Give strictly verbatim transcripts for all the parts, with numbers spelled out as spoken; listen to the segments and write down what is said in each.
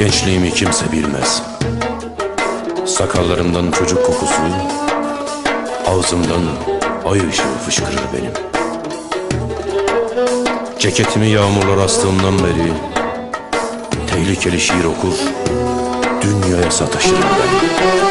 Gençliğimi kimse bilmez. Sakallarımdan çocuk kokusu, ağzımdan ay ışığı fışkırır benim. Ceketimi yağmurlar astığımdan beri tehlikeli şiir okur, dünyaya sataşırım ben.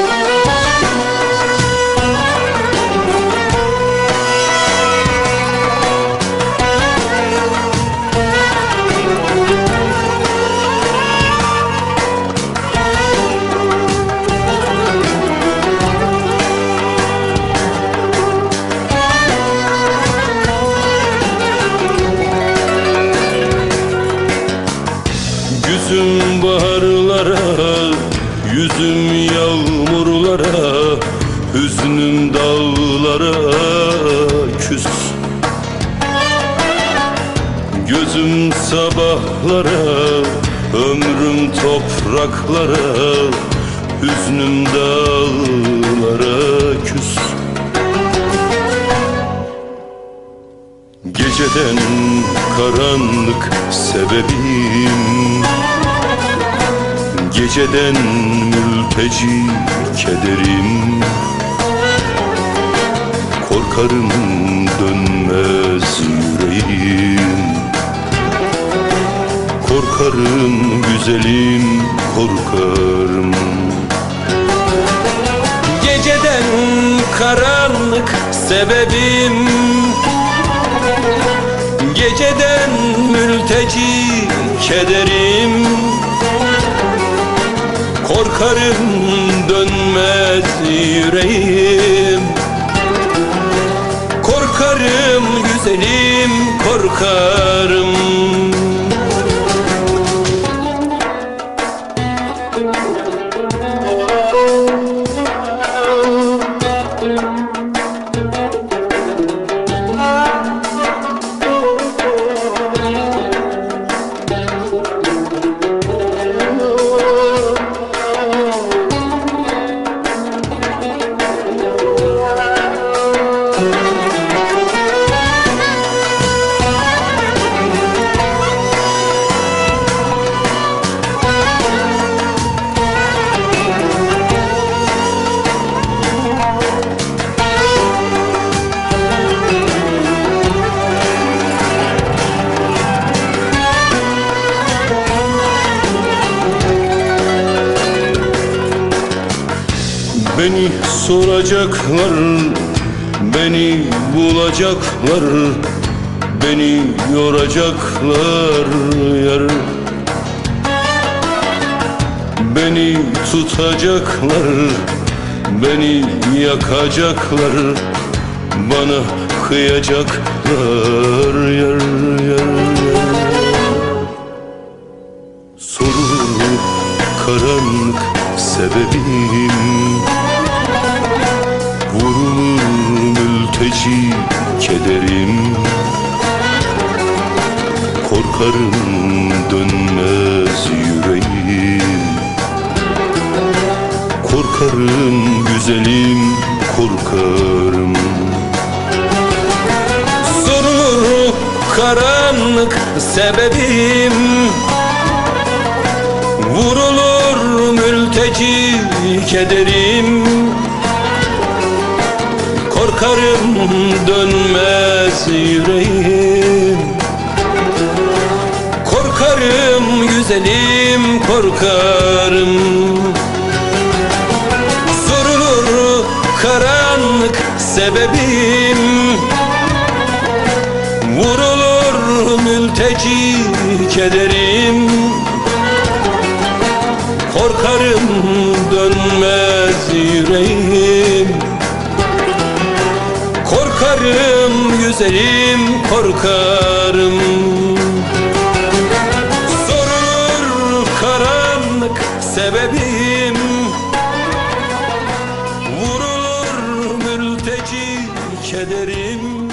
Yüzüm baharlara, yüzüm yağmurlara, hüznüm dağlara küs. Gözüm sabahlara, ömrüm topraklara, hüznüm dağlara küs. Geceden karanlık sebebim, geceden mülteci kederim. Korkarım dönmez yüreğim, korkarım güzelim, korkarım. Geceden karanlık sebebim, geceden mülteci kederim. Korkarım dönmez yüreğim, korkarım güzelim, korkarım. Beni soracaklar, beni bulacaklar, beni yoracaklar yar. Beni tutacaklar, beni yakacaklar, bana kıyacaklar yar yar yar. Sorulur karanlık sebebim, vurulur mülteci kederim. Korkarım dönmez yüreğim, korkarım güzelim, korkarım. Sorulur karanlık sebebim, vurulur mülteci kederim. Korkarım dönmez yüreğim, korkarım güzelim, korkarım. Sorulur karanlık sebebim, vurulur mülteci kederim. Korkarım dönmez yüreğim, korkarım güzelim, korkarım. Sorulur karanlık sebebim, vurulur mülteci kederim.